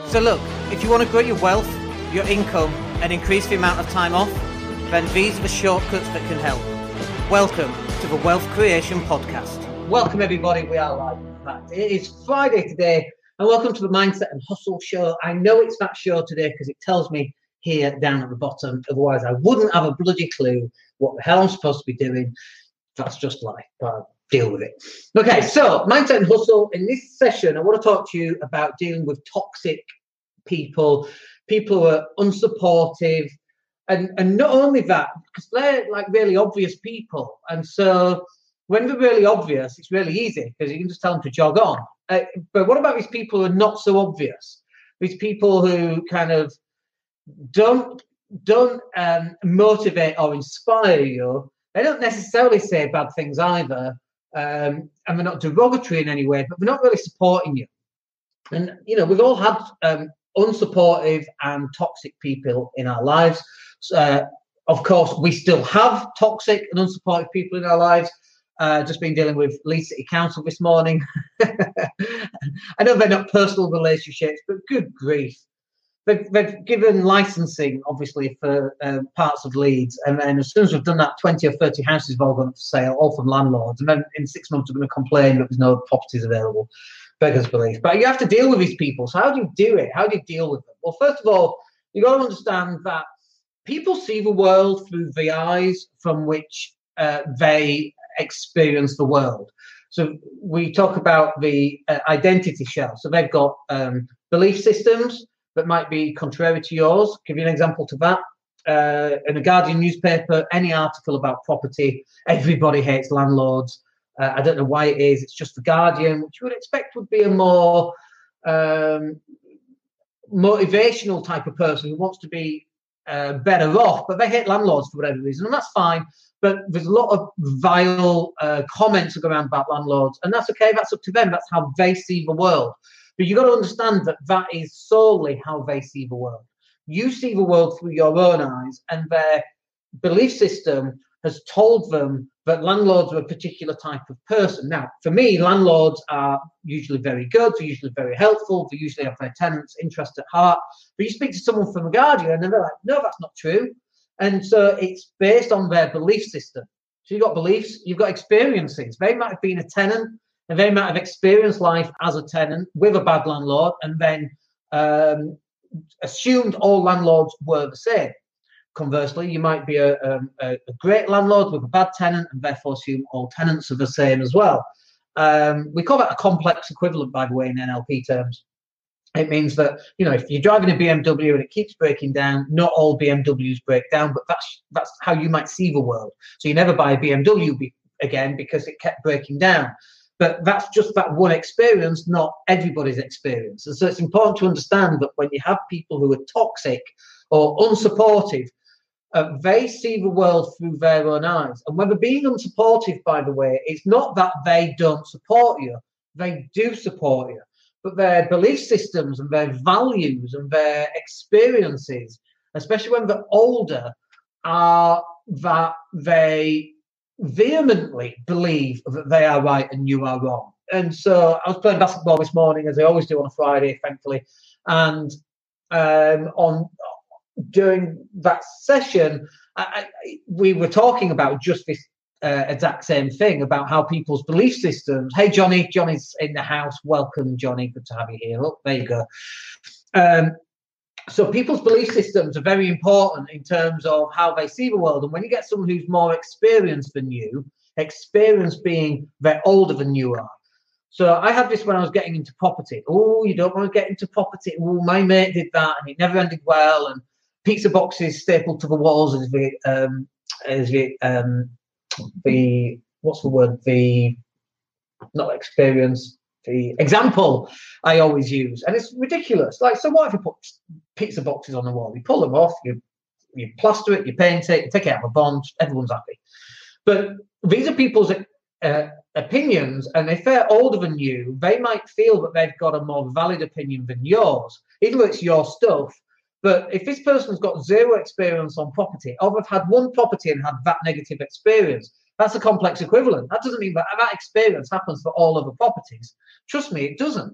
So look, if you want to grow your wealth, your income, and increase the amount of time off, then these are the shortcuts that can help. Welcome to the Wealth Creation Podcast. Welcome everybody, we are live. In fact, it is Friday today, and welcome to the Mindset and Hustle Show. I know it's that show today because it tells me here down at the bottom, otherwise I wouldn't have a bloody clue what the hell I'm supposed to be doing. That's just life, but I'll deal with it. Okay, so Mindset and Hustle. In this session, I want to talk to you about dealing with toxic people who are unsupportive, and not only that, because they're like really obvious people. And so when they're really obvious, it's really easy because you can just tell them to jog on. But what about these people who are not so obvious? These people who kind of don't motivate or inspire you. They don't necessarily say bad things either, and they're not derogatory in any way, but they're not really supporting you. And, you know, we've all had unsupportive and toxic people in our lives. Of course, we still have toxic and unsupportive people in our lives. Just been dealing with Leeds City Council this morning. I know they're not personal relationships, but good grief. They've given licensing, obviously, for parts of Leeds. And then as soon as we've done that, 20 or 30 houses have all gone up for sale, all from landlords. And then in 6 months, we're going to complain that there's no properties available. Beggars belief. But you have to deal with these people. So how do you do it? How do you deal with them? Well, first of all, you've got to understand that people see the world through the eyes from which they experience the world. So we talk about the identity shell. So they've got belief systems that might be contrary to yours. Give you an example to that. In a Guardian newspaper, any article about property, everybody hates landlords. I don't know why it is. It's just the Guardian, which you would expect would be a more motivational type of person who wants to be better off, but they hate landlords for whatever reason, and that's fine. But there's a lot of vile comments that go around about landlords, and that's okay. That's up to them. That's how they see the world. But you've got to understand that that is solely how they see the world. You see the world through your own eyes, and their belief system has told them that landlords are a particular type of person. Now, for me, landlords are usually very good. They're usually very helpful. They usually have their tenants' interest at heart. But you speak to someone from The Guardian, and they're like, no, that's not true. And so it's based on their belief system. So you've got beliefs, you've got experiences. They might have been a tenant, and they might have experienced life as a tenant with a bad landlord, and then assumed all landlords were the same. Conversely, you might be a great landlord with a bad tenant, and therefore assume all tenants are the same as well. We call that a complex equivalent, by the way, in NLP terms. It means that, you know, if you're driving a BMW and it keeps breaking down, not all BMWs break down, but that's how you might see the world. So you never buy a BMW again because it kept breaking down. But that's just that one experience, not everybody's experience. And so it's important to understand that when you have people who are toxic or unsupportive, they see the world through their own eyes. And when they're being unsupportive, by the way, it's not that they don't support you. They do support you. But their belief systems and their values and their experiences, especially when they're older, are that they vehemently believe that they are right and you are wrong. And so I was playing basketball this morning, as I always do on a Friday, thankfully. And during that session, we were talking about just this exact same thing, about how people's belief systems. Hey, Johnny's in the house. Welcome, Johnny. Good to have you here. Look, there you go. So people's belief systems are very important in terms of how they see the world. And when you get someone who's more experienced than you, experience being they're older than you are. So I had this when I was getting into property. Oh, you don't want to get into property. Oh, my mate did that and it never ended well. And pizza boxes stapled to the walls as the what's the word? The not experience. The example I always use, and it's ridiculous. Like, so what if you put pizza boxes on the wall? You pull them off, you plaster it, you paint it, you take it out of a bond, everyone's happy. But these are people's opinions, and if they're older than you, they might feel that they've got a more valid opinion than yours, even though it's your stuff. But if this person's got zero experience on property, or they've had one property and had that negative experience, that's a complex equivalent. That doesn't mean that that experience happens for all other properties. Trust me, it doesn't.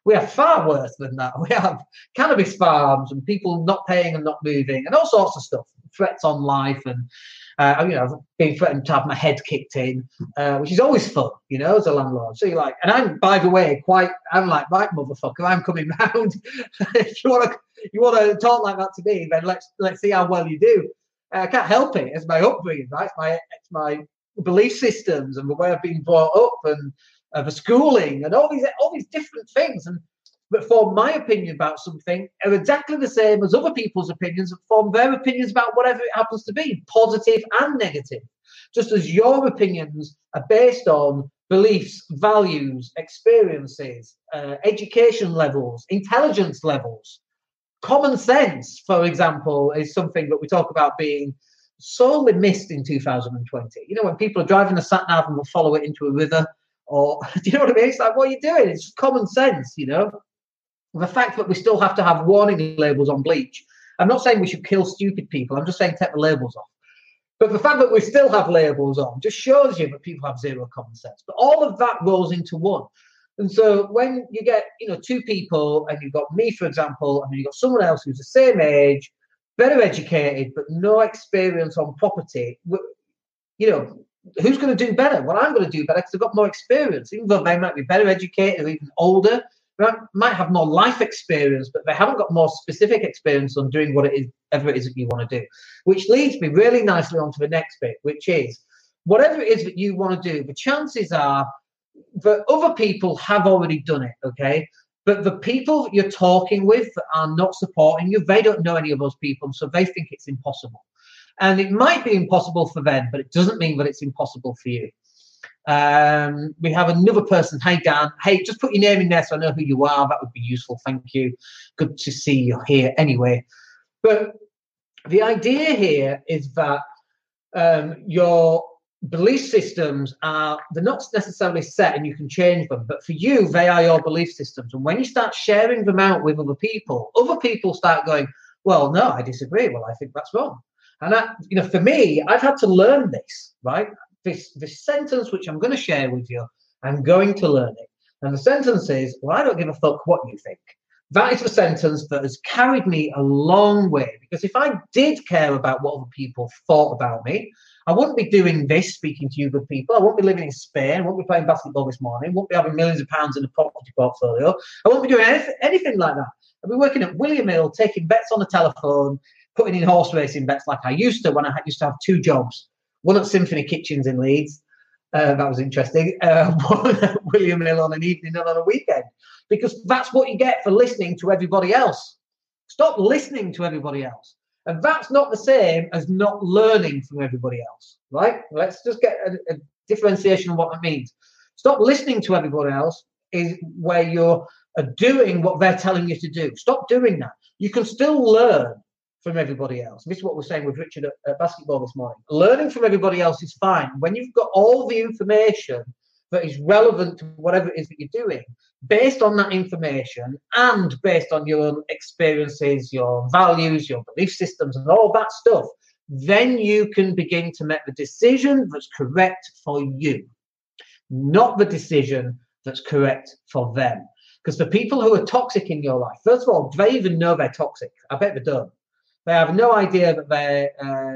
We have far worse than that. We have cannabis farms and people not paying and not moving and all sorts of stuff, threats on life. And, I've been threatened to have my head kicked in, which is always fun, as a landlord. So you're like, and I'm, by the way, I'm like, right, motherfucker, I'm coming round. If you want to talk like that to me, then let's see how well you do. I can't help it. It's my upbringing, right? It's my belief systems and the way I've been brought up and the schooling and all these different things. But form my opinion about something are exactly the same as other people's opinions that form their opinions about whatever it happens to be, positive and negative. Just as your opinions are based on beliefs, values, experiences, education levels, intelligence levels. Common sense, for example, is something that we talk about being sorely missed in 2020. When people are driving a sat-nav and will follow it into a river, or, do you know what I mean? It's like, what are you doing? It's just common sense, The fact that we still have to have warning labels on bleach. I'm not saying we should kill stupid people. I'm just saying take the labels off. But the fact that we still have labels on just shows you that people have zero common sense. But all of that rolls into one. And so when you get, two people, and you've got me, for example, and then you've got someone else who's the same age, better educated, but no experience on property, who's going to do better? Well, I'm going to do better because I've got more experience. Even though they might be better educated or even older, they might have more life experience, but they haven't got more specific experience on doing whatever it is that you want to do. Which leads me really nicely onto the next bit, which is whatever it is that you want to do, the chances are that other people have already done it, okay? But the people that you're talking with that are not supporting you, they don't know any of those people, so they think it's impossible. And it might be impossible for them, but it doesn't mean that it's impossible for you. We have another person. Hey, Dan. Hey, just put your name in there so I know who you are. That would be useful. Thank you. Good to see you here anyway. But the idea here is that your belief systems they're not necessarily set and you can change them, but for you, they are your belief systems. And when you start sharing them out with other people start going, well, no, I disagree. Well, I think that's wrong. And that, for me, I've had to learn this, right? This sentence, which I'm going to share with you, I'm going to learn it. And the sentence is, well, I don't give a fuck what you think. That is the sentence that has carried me a long way. Because if I did care about what other people thought about me, I wouldn't be doing this, speaking to you good people. I won't be living in Spain. I won't be playing basketball this morning. I won't be having millions of pounds in a property portfolio. I won't be doing anything like that. I'll be working at William Hill, taking bets on the telephone, putting in horse racing bets like I used to when I used to have two jobs. One at Symphony Kitchens in Leeds. That was interesting. One at William Hill on an evening and on a weekend. Because that's what you get for listening to everybody else. Stop listening to everybody else. And that's not the same as not learning from everybody else, right? Let's just get a differentiation of what that means. Stop listening to everybody else is where you're doing what they're telling you to do. Stop doing that. You can still learn from everybody else. This is what we're saying with Richard at basketball this morning. Learning from everybody else is fine. When you've got all the information that is relevant to whatever it is that you're doing, based on that information and based on your experiences, your values, your belief systems, and all that stuff, then you can begin to make the decision that's correct for you, not the decision that's correct for them. Because the people who are toxic in your life, first of all, do they even know they're toxic? I bet they don't. They have no idea that they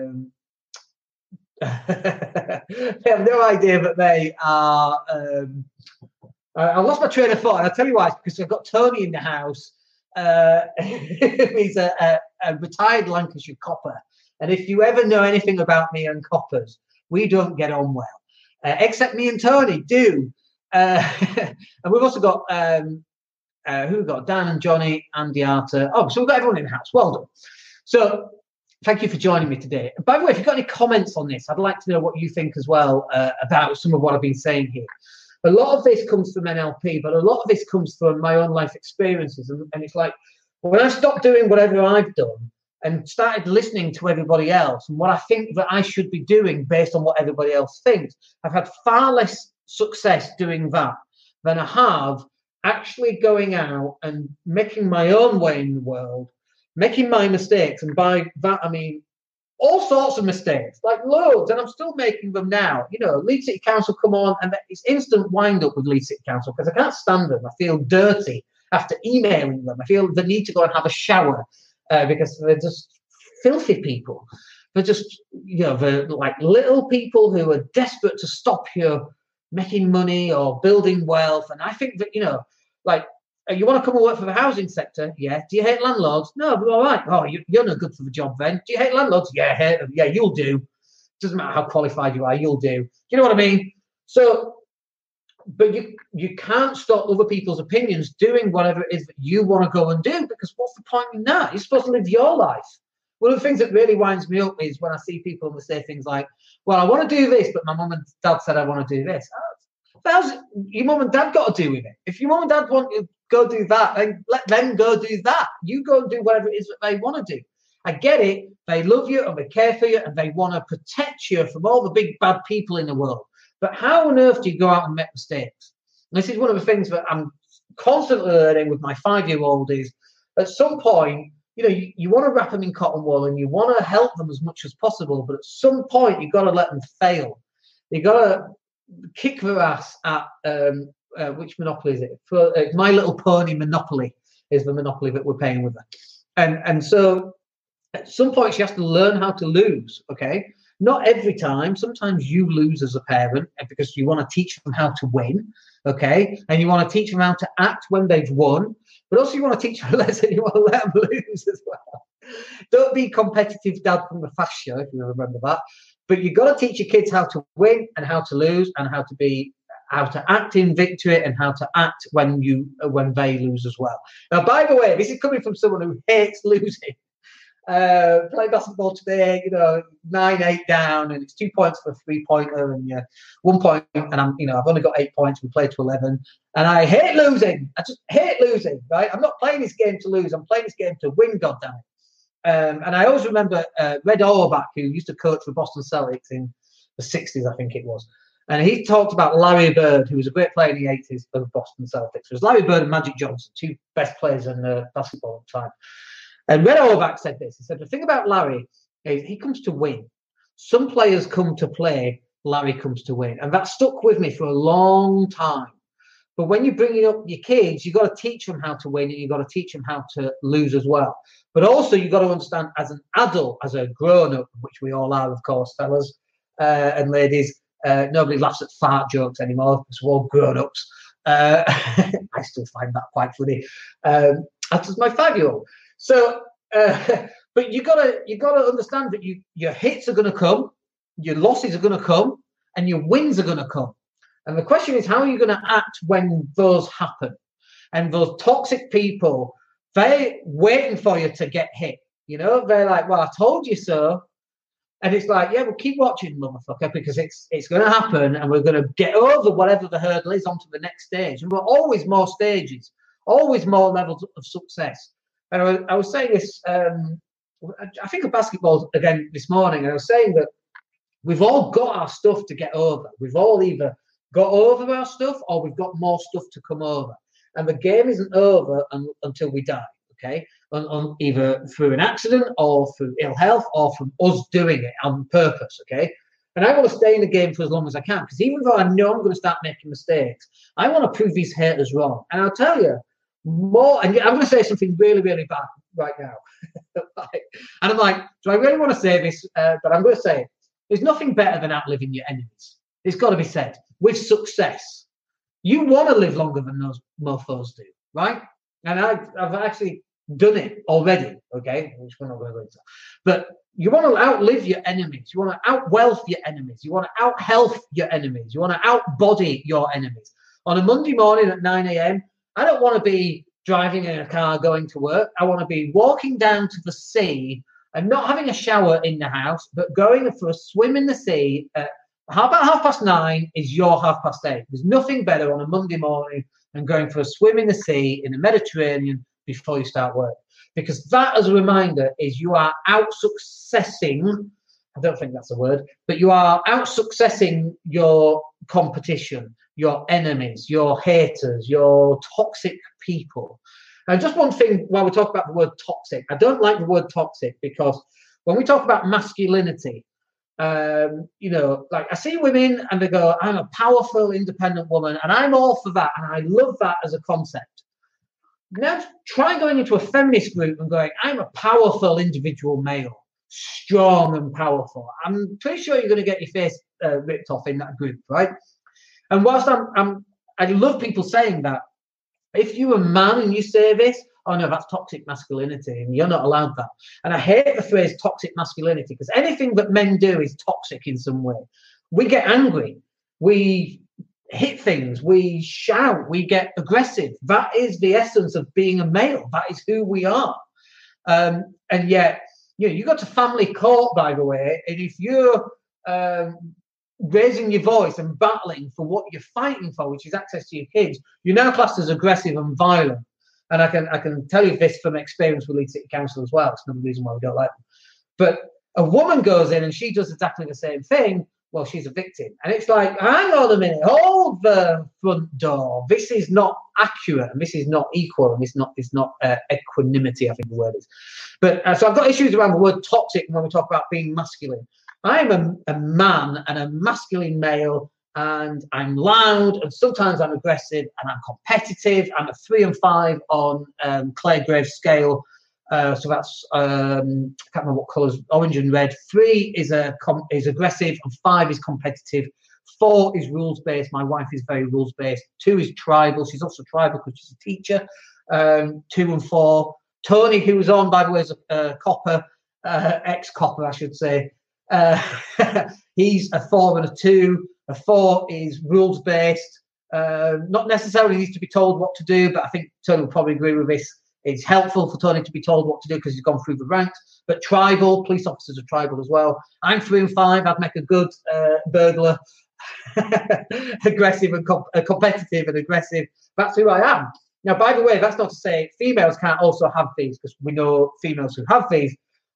have no idea that they are. I lost my train of thought, and I'll tell you why. Because I've got Tony in the house. He's a retired Lancashire copper, and if you ever know anything about me and coppers, we don't get on well. Except me and Tony do. And we've also got who we've got? Dan and Johnny, Andy Arter. Oh, so we've got everyone in the house. Well done. So thank you for joining me today. By the way, if you've got any comments on this, I'd like to know what you think as well about some of what I've been saying here. A lot of this comes from NLP, but a lot of this comes from my own life experiences. And it's like, when I stopped doing whatever I've done and started listening to everybody else and what I think that I should be doing based on what everybody else thinks, I've had far less success doing that than I have actually going out and making my own way in the world, making my mistakes. And by that, I mean all sorts of mistakes, like loads, and I'm still making them now. Leeds City Council come on, and it's instant wind up with Leeds City Council because I can't stand them. I feel dirty after emailing them. I feel the need to go and have a shower because they're just filthy people. They're just, they're like little people who are desperate to stop you making money or building wealth. And I think that, you want to come and work for the housing sector? Yeah. Do you hate landlords? No, but all right. Oh, you're no good for the job then. Do you hate landlords? Yeah, hate them. Yeah, you'll do. Doesn't matter how qualified you are, you'll do. Do you know what I mean? So, but you can't stop other people's opinions doing whatever it is that you want to go and do, because what's the point in that? You're supposed to live your life. One of the things that really winds me up is when I see people who say things like, well, I want to do this, but my mum and dad said I want to do this. How's your mum and dad got to do with it? If your mum and dad want to go do that, then let them go do that. You go and do whatever it is that they want to do. I get it. They love you and they care for you and they want to protect you from all the big bad people in the world. But how on earth do you go out and make mistakes? And this is one of the things that I'm constantly learning with my 5-year-old is at some point, you want to wrap them in cotton wool and you want to help them as much as possible. But at some point, you've got to let them fail. You've got to kick their ass at, which Monopoly is it? For My Little Pony Monopoly is the Monopoly that we're playing with her. And so at some point, she has to learn how to lose, okay? Not every time. Sometimes you lose as a parent because you want to teach them how to win, okay? And you want to teach them how to act when they've won. But also you want to teach them a lesson. You want to let them lose as well. Don't be competitive dad from the Fast Show, if you remember that. But you've got to teach your kids how to win and how to lose and how to act in victory and how to act when they lose as well. Now, by the way, this is coming from someone who hates losing. Play basketball today, 9-8 down, and it's 2 points for a 3-pointer, and 1 point, and I've only got 8 points. We play to 11, and I hate losing. I just hate losing. Right? I'm not playing this game to lose. I'm playing this game to win. Goddammit. And I always remember Red Auerbach, who used to coach for Boston Celtics in the 60s, I think it was, and he talked about Larry Bird, who was a great player in the 80s of Boston Celtics. It was Larry Bird and Magic Johnson, two best players in basketball at the time. And Red Auerbach said this. He said, the thing about Larry is he comes to win. Some players come to play, Larry comes to win. And that stuck with me for a long time. But when you're bringing up your kids, you've got to teach them how to win and you've got to teach them how to lose as well. But also you've got to understand as an adult, as a grown-up, which we all are, of course, fellas and ladies, nobody laughs at fart jokes anymore because we're all grown-ups. I still find that quite funny. That's my 5-year-old. So, but you gotta understand that your hits are going to come, your losses are going to come, and your wins are going to come. And the question is, how are you going to act when those happen? And those toxic people, they're waiting for you to get hit. They're like, well, I told you so. And it's like, yeah, well, keep watching, motherfucker, because it's going to happen, and we're going to get over whatever the hurdle is onto the next stage. And we're always more stages, always more levels of success. And I was saying this, I think of basketball again this morning, and I was saying that we've all got our stuff to get over. We've all either got over our stuff or we've got more stuff to come over. And the game isn't over until we die, okay? Either through an accident or through ill health or from us doing it on purpose, okay? And I want to stay in the game for as long as I can, because even though I know I'm going to start making mistakes, I want to prove these haters wrong. And I'll tell you, and I'm going to say something really, really bad right now. And I'm like, do I really want to say this? But I'm going to say it. There's nothing better than outliving your enemies. It's got to be said. With success, you want to live longer than those mofos do, right? And I've actually done it already, okay? Which we're not going to go into. But you want to outlive your enemies. You want to outwealth your enemies. You want to outhealth your enemies. You want to outbody your enemies. On a Monday morning at 9 a.m., I don't want to be driving in a car going to work. I want to be walking down to the sea and not having a shower in the house, but going for a swim in the sea. About 9:30 is your 8:30. There's nothing better on a Monday morning than going for a swim in the sea in the Mediterranean before you start work. Because that, as a reminder, is you are out-successing, I don't think that's a word, but you are out-successing your competition, your enemies, your haters, your toxic people. And just one thing while we talk about the word toxic, I don't like the word toxic because when we talk about masculinity, like I see women and they go, I'm a powerful, independent woman, and I'm all for that, and I love that as a concept. Now try going into a feminist group and going, I'm a powerful individual male, strong and powerful. I'm pretty sure you're going to get your face ripped off in that group, right? And whilst I love people saying that, if you're a man and you say this, oh no, that's toxic masculinity, and you're not allowed that. And I hate the phrase toxic masculinity, because anything that men do is toxic in some way. We get angry, we hit things, we shout, we get aggressive. That is the essence of being a male. That is who we are. And yet, you go to family court, by the way, and if you're raising your voice and battling for what you're fighting for, which is access to your kids, you're now classed as aggressive and violent. And I can tell you this from experience with Leeds City Council as well. It's another reason why we don't like them. But a woman goes in and she does exactly the same thing. Well, she's a victim. And it's like, hang on a minute, hold the front door. This is not accurate, and this is not equal, and it's not equanimity, I think the word is. But so I've got issues around the word toxic when we talk about being masculine. I'm a man and a masculine male, and I'm loud, and sometimes I'm aggressive, and I'm competitive. I'm a 3 and 5 on Claire Graves' scale. So that's I can't remember what colours, orange and red. 3 is aggressive, and 5 is competitive. 4 is rules based. My wife is very rules based. 2 is tribal. She's also tribal because she's a teacher. 2 and 4. Tony, who was on, by the way, is a copper, ex-copper, I should say. He's a 4 and a 2. A 4 is rules based. Not necessarily needs to be told what to do, but I think Tony will probably agree with this. It's helpful for Tony to be told what to do because he's gone through the ranks. But tribal, police officers are tribal as well. I'm 3 and 5. I'd make a good burglar. Aggressive and competitive and aggressive. That's who I am. Now, by the way, that's not to say females can't also have these, because we know females who have these.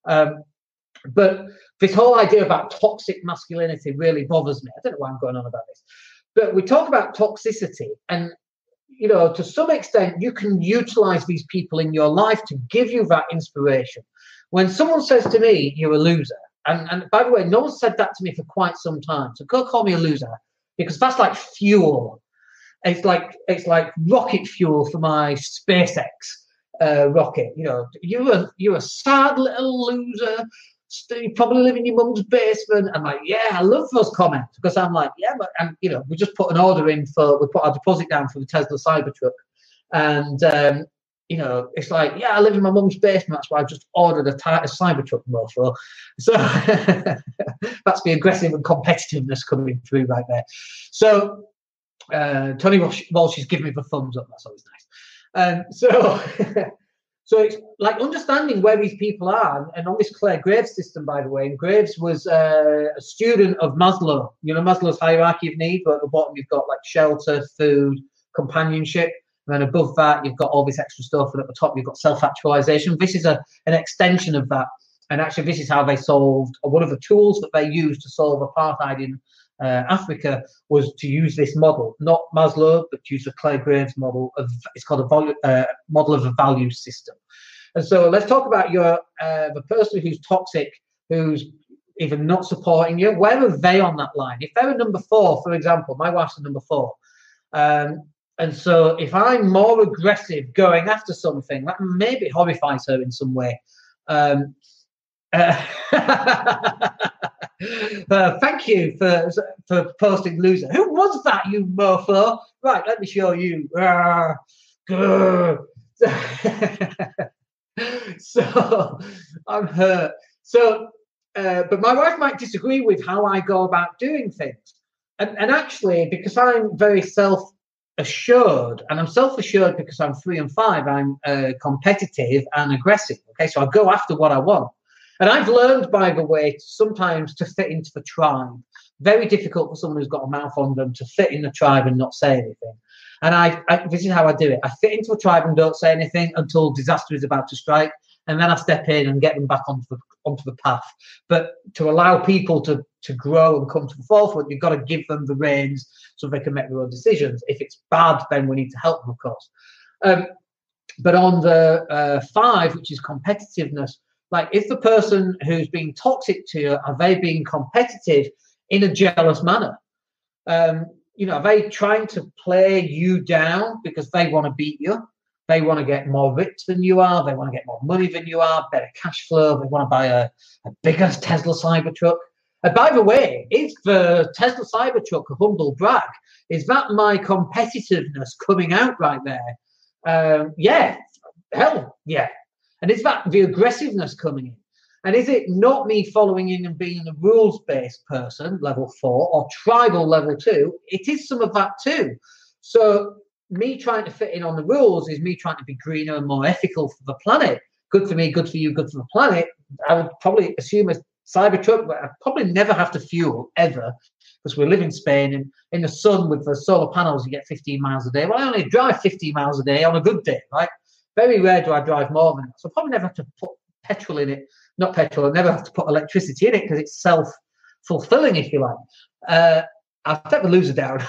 But this whole idea about toxic masculinity really bothers me. I don't know why I'm going on about this. But we talk about toxicity, and to some extent, you can utilize these people in your life to give you that inspiration. When someone says to me, you're a loser, and by the way, no one said that to me for quite some time. So go call me a loser, because that's like fuel. It's like rocket fuel for my SpaceX rocket. You're a sad little loser. You probably live in your mum's basement. I'm like, yeah, I love those comments, because I'm like, yeah, but we just put an order in we put our deposit down for the Tesla Cybertruck, and it's like, yeah, I live in my mum's basement. That's why I just ordered a Cybertruck mofo. So that's the aggressive and competitiveness coming through right there. So Tony Walsh is giving me the thumbs up. That's always nice. So it's like understanding where these people are. And on this Claire Graves system, by the way, and Graves was a student of Maslow. Maslow's hierarchy of needs, but at the bottom you've got like shelter, food, companionship. And then above that, you've got all this extra stuff. And at the top, you've got self-actualization. This is an extension of that. And actually, this is how they solved, one of the tools that they used to solve apartheid in Africa was to use this model, not Maslow, but to use the Claire Graves model. It's called a model of a value system. And so let's talk about the person who's toxic, who's even not supporting you. Where are they on that line? If they're a number 4, for example, my wife's a number 4. And so if I'm more aggressive going after something, that maybe horrifies her in some way. Thank you for posting loser. Who was that, you mofo? Right, let me show you. So I'm hurt. So, but my wife might disagree with how I go about doing things. And actually, because I'm very self-assured, and I'm self-assured because I'm 3 and 5, I'm competitive and aggressive. Okay, so I go after what I want. And I've learned, by the way, sometimes to fit into the tribe. Very difficult for someone who's got a mouth on them to fit in the tribe and not say anything. And this is how I do it. I fit into a tribe and don't say anything until disaster is about to strike. And then I step in and get them back onto the path. But to allow people to grow and come to the forefront, you've got to give them the reins so they can make their own decisions. If it's bad, then we need to help them, of course. But on the 5, which is competitiveness, like, is the person who's being toxic to you, are they being competitive in a jealous manner? Are they trying to play you down because they want to beat you? They want to get more rich than you are. They want to get more money than you are, better cash flow. They want to buy a bigger Tesla Cybertruck. And by the way, is the Tesla Cybertruck a humble brag? Is that my competitiveness coming out right there? Yeah, hell yeah. And is that the aggressiveness coming in? And is it not me following in and being a rules-based person, level 4, or tribal level 2? It is some of that too. So me trying to fit in on the rules is me trying to be greener and more ethical for the planet. Good for me, good for you, good for the planet. I would probably assume a Cybertruck, but I'd probably never have to fuel ever, because we live in Spain and in the sun with the solar panels, you get 15 miles a day. Well, I only drive 15 miles a day on a good day, right? Very rare do I drive more than that. So I probably never have to put petrol in it. Not petrol, I never have to put electricity in it because it's self-fulfilling, if you like. I'll take the loser down.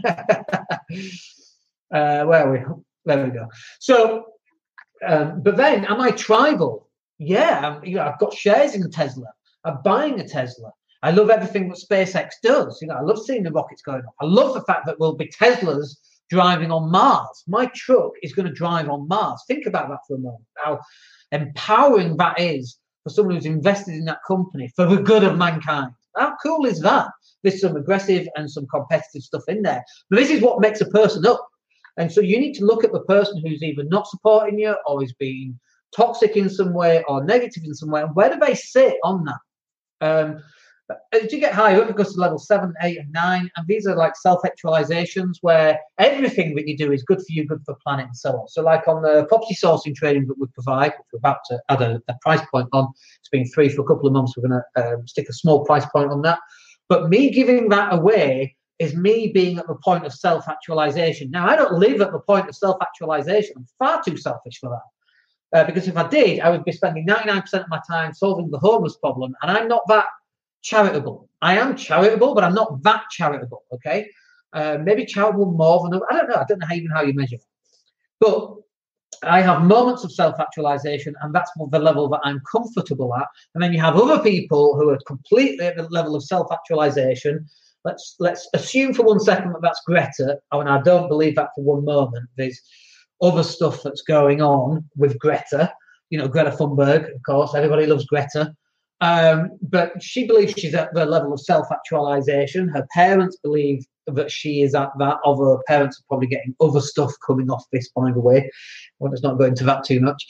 Where are we? There we go. So, but then, am I tribal? Yeah, I've got shares in Tesla. I'm buying a Tesla. I love everything that SpaceX does. I love seeing the rockets going up. I love the fact that there'll be Teslas driving on Mars. My truck is going to drive on Mars. Think about that for a moment. How empowering that is for someone who's invested in that company for the good of mankind. How cool is that? There's some aggressive and some competitive stuff in there. But this is what makes a person up. And so you need to look at the person who's either not supporting you or is being toxic in some way or negative in some way. And where do they sit on that? As you get higher up, it goes to level 7, 8, and 9. And these are like self-actualizations where everything that you do is good for you, good for the planet, and so on. So like on the property sourcing training that we provide, which we're about to add a price point on. It's been free for a couple of months. We're going to stick a small price point on that. But me giving that away is me being at the point of self-actualization. Now, I don't live at the point of self-actualization. I'm far too selfish for that. Because if I did, I would be spending 99% of my time solving the homeless problem. And I'm not that charitable. I am charitable, but I'm not that charitable, okay? Maybe charitable more than... I don't know. I don't know how you measure it. But I have moments of self-actualization, and that's the level that I'm comfortable at. And then you have other people who are completely at the level of self-actualization. Let's assume for 1 second that that's Greta, and I don't believe that for one moment. There's other stuff that's going on with Greta. Greta Thunberg, of course. Everybody loves Greta. But she believes she's at the level of self-actualization. Her parents believe that she is at that. Other parents are probably getting other stuff coming off this, by the way. Well, let's not go into that too much.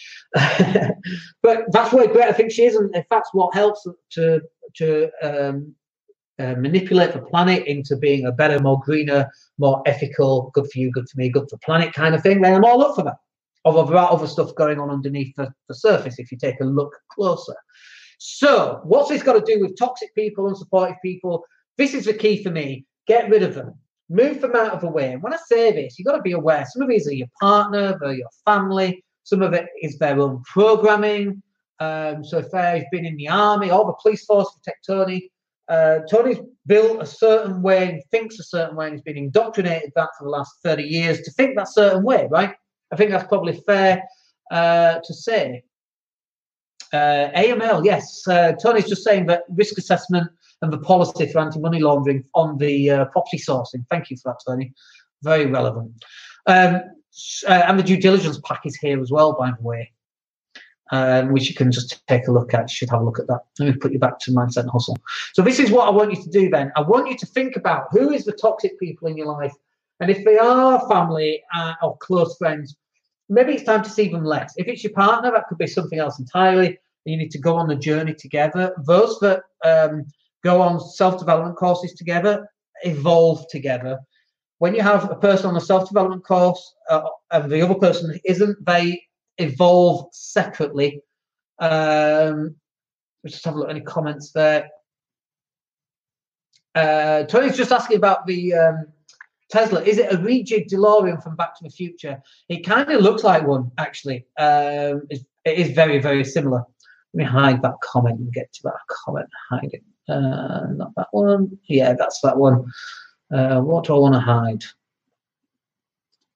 But that's where Greta thinks she is, and if that's what helps to manipulate the planet into being a better, more greener, more ethical, good for you, good for me, good for the planet kind of thing, then I'm all up for that. Although there are other stuff going on underneath the surface if you take a look closer. So what's this got to do with toxic people, unsupportive people? This is the key for me. Get rid of them. Move them out of the way. And when I say this, you've got to be aware. Some of these are your partner, they're your family. Some of it is their own programming. So if they've been in the army or the police force, protect Tony. Tony's built a certain way and thinks a certain way, and he's been indoctrinated that for the last 30 years to think that certain way, right? I think that's probably fair to say. AML, yes. Tony's just saying that risk assessment and the policy for anti-money laundering on the property sourcing. Thank you for that, Tony. Very relevant. And the due diligence pack is here as well, by the way, which you can just take a look at. You should have a look at that. Let me put you back to Mindset and Hustle. So this is what I want you to do then. I want you to think about who is the toxic people in your life. And if they are family or close friends, maybe it's time to see them less. If it's your partner, that could be something else entirely. You need to go on the journey together. Those that go on self-development courses together, evolve together. When you have a person on a self-development course and the other person isn't, they evolve separately. Let's just have a look at any comments there. Tony's just asking about the Tesla. Is it a rejig DeLorean from Back to the Future? It kind of looks like one, actually. It is very, very similar. Let me hide that comment and get to that comment. Hide it. Not that one. Yeah, that's that one. What do I want to hide?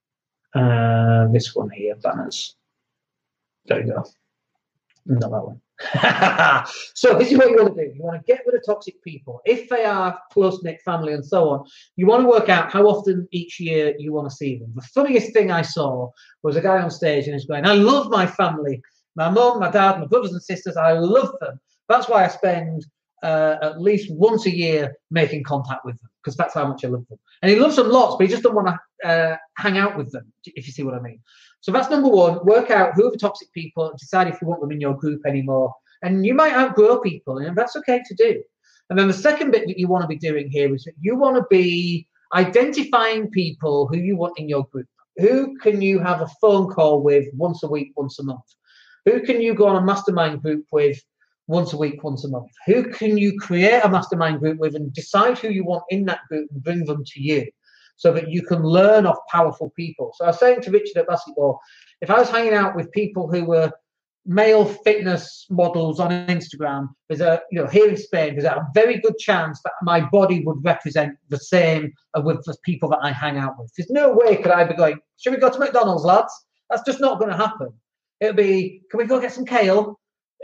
This one here, banners. There you go. Not that one. So this is what you want to do. You want to get rid of toxic people. If they are close-knit family and so on, you want to work out how often each year you want to see them. The funniest thing I saw was a guy on stage and he's going, I love my family. My mum, my dad, my brothers and sisters, I love them. That's why I spend at least once a year making contact with them, because that's how much I love them. And he loves them lots, but he just doesn't want to hang out with them, if you see what I mean. So that's number one. Work out who are the toxic people and decide if you want them in your group anymore. And you might outgrow people, and that's okay to do. And then the second bit that you want to be doing here is that you want to be identifying people who you want in your group. Who can you have a phone call with once a week, once a month? Who can you go on a mastermind group with once a week, once a month? Who can you create a mastermind group with and decide who you want in that group and bring them to you so that you can learn off powerful people? So I was saying to Richard at basketball, if I was hanging out with people who were male fitness models on Instagram, there's here in Spain, there's a very good chance that my body would represent the same with the people that I hang out with. There's no way could I be going, should we go to McDonald's, lads? That's just not going to happen. It'll be, can we go get some kale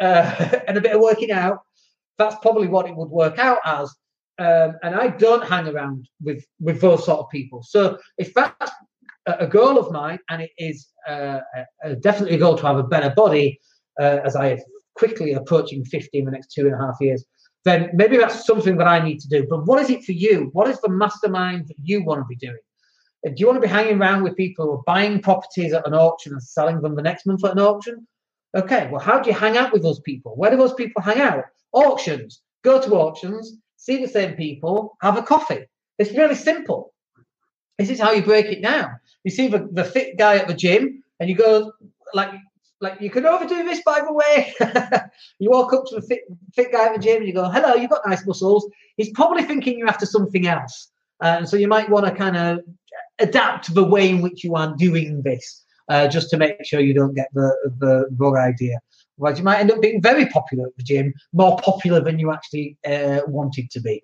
and a bit of working out? That's probably what it would work out as. And I don't hang around with those sort of people. So if that's a goal of mine, and it is definitely a goal to have a better body, as I am quickly approaching 50 in the next 2.5 years, then maybe that's something that I need to do. But what is it for you? What is the mastermind that you want to be doing? Do you want to be hanging around with people who are buying properties at an auction and selling them the next month at an auction? Okay, well, how do you hang out with those people? Where do those people hang out? Auctions. Go to auctions, see the same people, have a coffee. It's really simple. This is how you break it down. You see the fit guy at the gym, and you go, like you can overdo this, by the way. You walk up to the fit guy at the gym and you go, hello, you've got nice muscles. He's probably thinking you're after something else. And so you might want to kind of adapt the way in which you are doing this, just to make sure you don't get the wrong idea. Otherwise, you might end up being very popular at the gym, more popular than you actually wanted to be.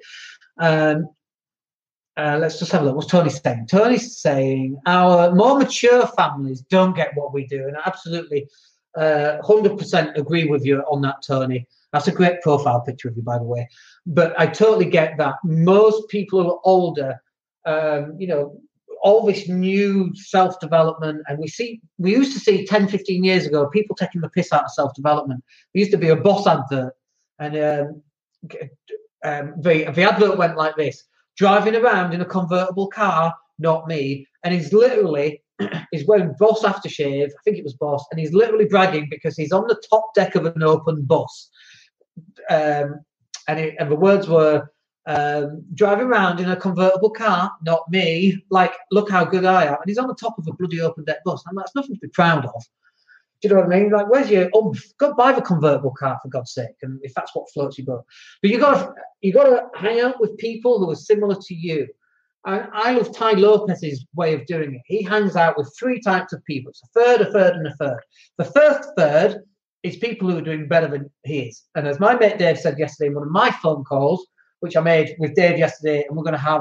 Let's just have a look. What's Tony saying? Tony's saying our more mature families don't get what we do. And I absolutely 100% agree with you on that, Tony. That's a great profile picture of you, by the way. But I totally get that. Most people who are older, all this new self-development, and we used to see 10, 15 years ago, people taking the piss out of self-development. There used to be a Boss advert, and the advert went like this: driving around in a convertible car, not me. And he's wearing Boss aftershave, I think it was Boss, and he's literally bragging because he's on the top deck of an open bus. And the words were, driving around in a convertible car, not me. Like, look how good I am. And he's on the top of a bloody open deck bus. And that's nothing to be proud of. Do you know what I mean? Like, where's your go buy the convertible car, for God's sake, and if that's what floats your boat. But you got to hang out with people who are similar to you. And I love Ty Lopez's way of doing it. He hangs out with 3 types of people. It's a third, and a third. The first third is people who are doing better than he is. And as my mate Dave said yesterday in one of my phone calls, which I made with Dave yesterday, and we're going to have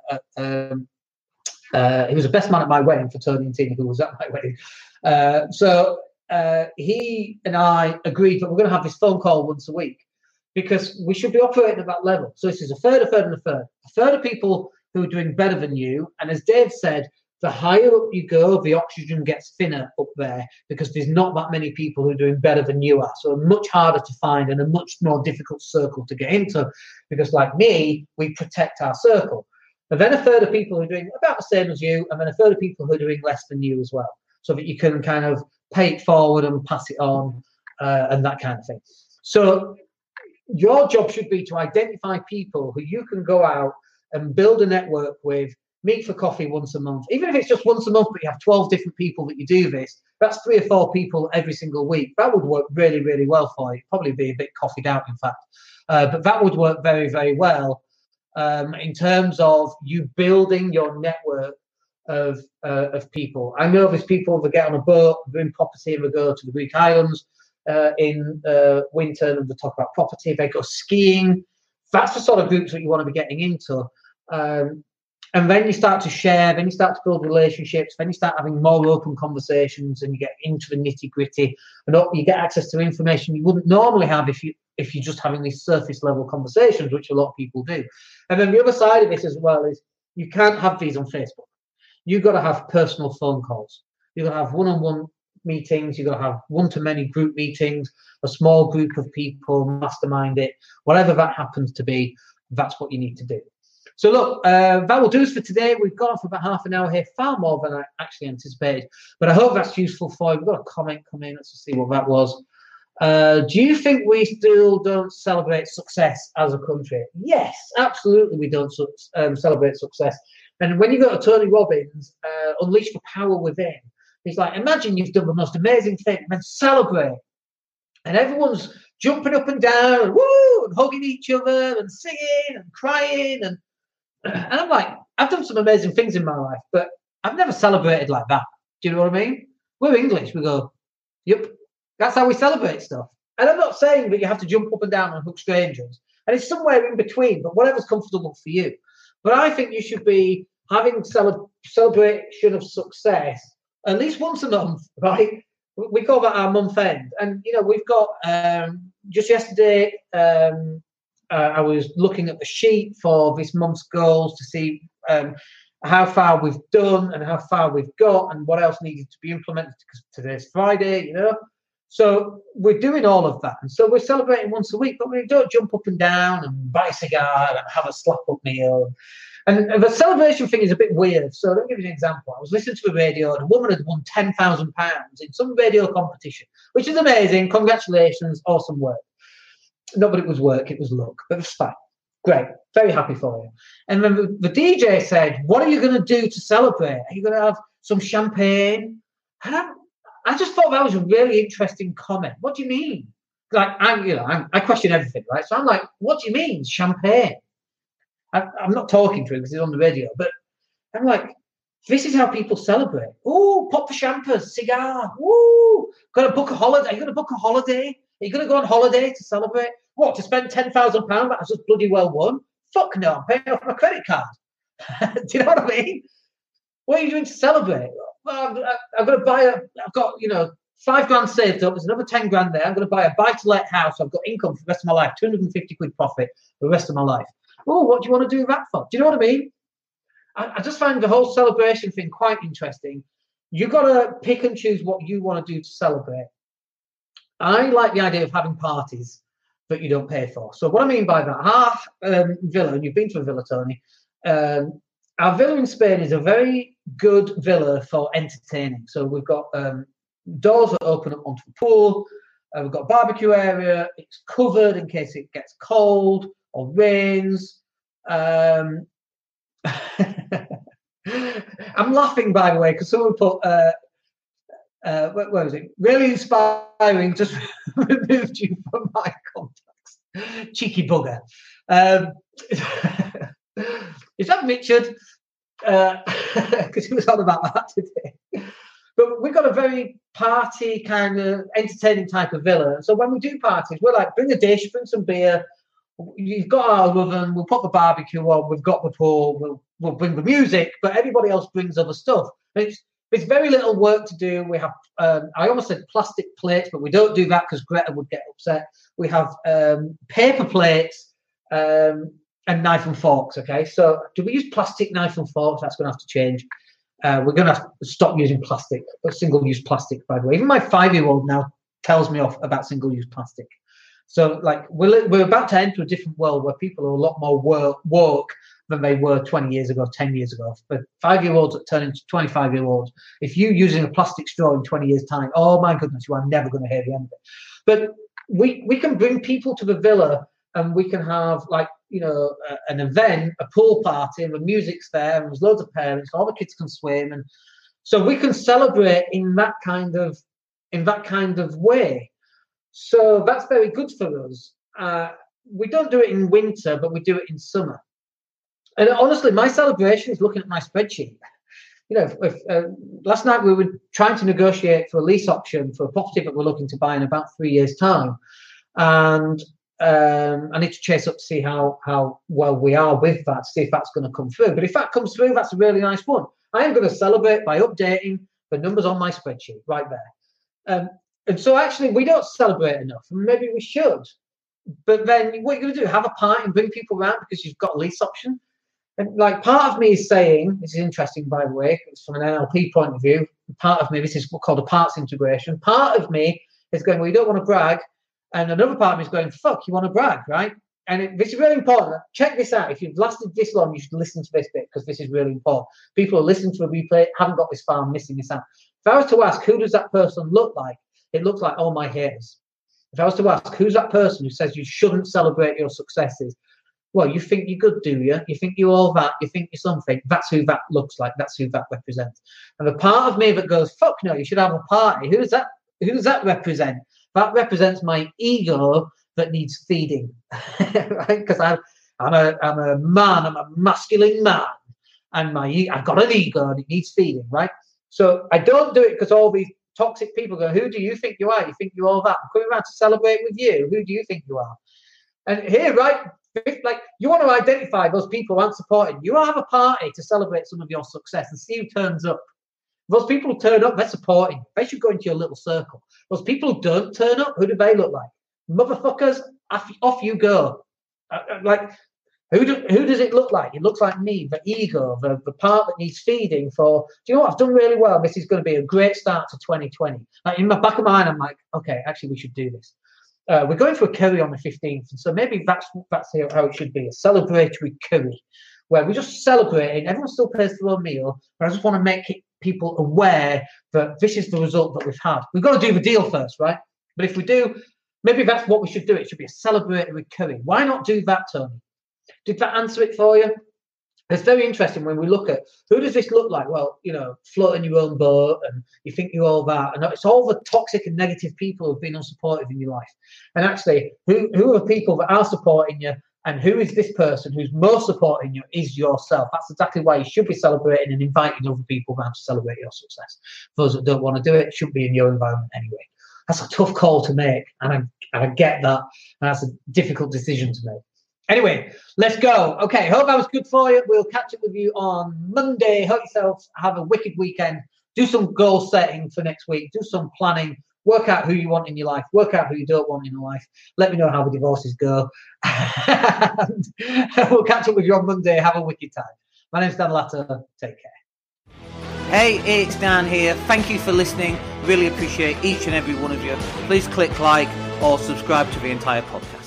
he was the best man at my wedding for Tony and Tina, who was at my wedding. So he and I agreed that we're going to have this phone call once a week because we should be operating at that level. So this is a third, and a third. A third of people who are doing better than you. And as Dave said, the higher up you go, the oxygen gets thinner up there because there's not that many people who are doing better than you are. So much harder to find and a much more difficult circle to get into because, like me, we protect our circle. And then a third of people who are doing about the same as you, and then a third of people who are doing less than you as well, so that you can kind of pay it forward and pass it on and that kind of thing. So your job should be to identify people who you can go out and build a network with, meet for coffee once a month. Even if it's just once a month, but you have 12 different people that you do this, that's 3 or 4 people every single week. That would work really, really well for you. Probably be a bit coffeeed out, in fact. But that would work very, very well in terms of you building your network of people. I know there's people that get on a boat, doing property, and they go to the Greek islands in winter, and they talk about property. They go skiing. That's the sort of groups that you want to be getting into. And then you start to share, then you start to build relationships, then you start having more open conversations, and you get into the nitty gritty, and you get access to information you wouldn't normally have if you're just having these surface level conversations, which a lot of people do. And then the other side of this as well is you can't have these on Facebook. You've got to have personal phone calls. You've got to have one-on-one meetings. You've got to have one-to-many group meetings, a small group of people, mastermind it, whatever that happens to be. That's what you need to do. So look, that will do us for today. We've gone for about half an hour here, far more than I actually anticipated. But I hope that's useful for you. We've got a comment come in. Let's see what that was. Do you think we still don't celebrate success as a country? Yes, absolutely we don't celebrate success. And when you go to Tony Robbins, Unleash the Power Within, he's like, imagine you've done the most amazing thing and then celebrate. And everyone's jumping up and down and woo, and hugging each other and singing and crying. And I'm like, I've done some amazing things in my life, but I've never celebrated like that. Do you know what I mean? We're English. We go, yep, that's how we celebrate stuff. And I'm not saying that you have to jump up and down and hug strangers. And it's somewhere in between, but whatever's comfortable for you. But I think you should be having celebration of success at least once a month, right? We call that our month end. And, you know, we've got just yesterday, I was looking at the sheet for this month's goals to see how far we've done and how far we've got and what else needed to be implemented, because today's Friday, you know. So we're doing all of that. And so we're celebrating once a week, but we don't jump up and down and buy a cigar and have a slap-up meal. And the celebration thing is a bit weird. So let me give you an example. I was listening to the radio and a woman had won £10,000 in some radio competition, which is amazing. Congratulations. Awesome work. Not that it was work, it was luck, but it's fine. Great. Very happy for you. And then the DJ said, what are you going to do to celebrate? Are you going to have some champagne? And I just thought that was a really interesting comment. What do you mean? Like, I question everything, right? So I'm like, what do you mean, champagne? I'm not talking to him because he's on the radio, but I'm like, this is how people celebrate. Oh, pop the champers, cigar. Ooh, got to book a holiday. Are you going to book a holiday? Are you going to go on holiday to celebrate? What, to spend £10,000 that I just bloody well won? Fuck no, I'm paying off my credit card. Do you know what I mean? What are you doing to celebrate? Well, I've got to I've got, £5,000 saved up. There's another 10 grand there. I'm going to buy a buy-to-let house. I've got income for the rest of my life, 250 quid profit for the rest of my life. Oh, what do you want to do that for? Do you know what I mean? I just find the whole celebration thing quite interesting. You've got to pick and choose what you want to do to celebrate. I like the idea of having parties that you don't pay for. So what I mean by that, our villa, and you've been to a villa, Tony, our villa in Spain is a very good villa for entertaining. So we've got doors that open up onto the pool. We've got a barbecue area. It's covered in case it gets cold or rains. I'm laughing, by the way, because someone put, where was it? Really inspiring, just removed you from my contacts. Cheeky bugger. Is that Richard? Because he was on about that today. But we've got a very party kind of entertaining type of villa. So when we do parties, we're like, bring a dish, bring some beer. You've got our oven, we'll put the barbecue on, we've got the pool, we'll bring the music, but everybody else brings other stuff. It's very little work to do. We have, I almost said plastic plates, but we don't do that because Greta would get upset. We have paper plates and knife and forks, okay? So do we use plastic knife and forks? That's going to have to change. We're going to have to stop using plastic, single-use plastic, by the way. Even my 5-year-old now tells me off about single-use plastic. So, like, we're about to enter a different world where people are a lot more woke than they were 20 years ago, 10 years ago. But 5-year-olds that turn into 25-year-olds, if you're using a plastic straw in 20 years' time, oh, my goodness, you are never going to hear the end of it. But we can bring people to the villa and we can have, like, an event, a pool party, and the music's there, and there's loads of parents, all the kids can swim. And so we can celebrate in that kind of way. So that's very good for us. We don't do it in winter, but we do it in summer. And honestly, my celebration is looking at my spreadsheet. Last night we were trying to negotiate for a lease option for a property that we're looking to buy in about 3 years' time. And I need to chase up to see how well we are with that, to see if that's going to come through. But if that comes through, that's a really nice one. I am going to celebrate by updating the numbers on my spreadsheet right there. And so actually, we don't celebrate enough, and maybe we should. But then what you're going to do, have a party and bring people around because you've got a lease option. And like part of me is saying, this is interesting, by the way, it's from an NLP point of view. Part of me, this is what's called a parts integration. Part of me is going, well, you don't want to brag. And another part of me is going, fuck, you want to brag, right? And this is really important. Check this out. If you've lasted this long, you should listen to this bit because this is really important. People who listen to a replay haven't got this far and missing this out. If I was to ask, who does that person look like? It looks like all my haters. If I was to ask, who's that person who says you shouldn't celebrate your successes? Well, you think you're good, do you? You think you're all that. You think you're something. That's who that looks like. That's who that represents. And the part of me that goes, fuck no, you should have a party. Who does that represent? That represents my ego that needs feeding, right? Because I'm a man. I'm a masculine man, and I've got an ego and it needs feeding, right? So I don't do it because all these toxic people go, who do you think you are? You think you're all that? I'm coming around to celebrate with you. Who do you think you are? And here, right, like you want to identify those people who aren't supporting you. Have a party to celebrate some of your success and see who turns up. Those people who turn up, they're supporting. They should go into your little circle. Those people who don't turn up, who do they look like? Motherfuckers, off you go. Like, who does it look like? It looks like me, the ego, the part that needs feeding for, do you know what? I've done really well. This is going to be a great start to 2020. Like, in the back of my mind, I'm like, okay, actually, we should do this. We're going to a curry on the 15th. And so maybe that's how it should be, a celebratory curry, where we're just celebrating. Everyone still pays their own meal, but I just want to make people aware that this is the result that we've had. We've got to do the deal first, right? But if we do, maybe that's what we should do. It should be a celebratory curry. Why not do that, Tony? Did that answer it for you? It's very interesting when we look at who does this look like? Well, you know, floating your own boat and you think you're all that. And it's all the toxic and negative people who've been unsupportive in your life. And actually, who are the people that are supporting you? And who is this person who's most supporting you is yourself. That's exactly why you should be celebrating and inviting other people around to celebrate your success. Those that don't want to do it shouldn't be in your environment anyway. That's a tough call to make. And I get that. And that's a difficult decision to make. Anyway, let's go. Okay, hope that was good for you. We'll catch up with you on Monday. Hope yourselves have a wicked weekend. Do some goal setting for next week. Do some planning. Work out who you want in your life. Work out who you don't want in your life. Let me know how the divorces go. And we'll catch up with you on Monday. Have a wicked time. My name's Dan Latta. Take care. Hey, it's Dan here. Thank you for listening. Really appreciate each and every one of you. Please click like or subscribe to the entire podcast.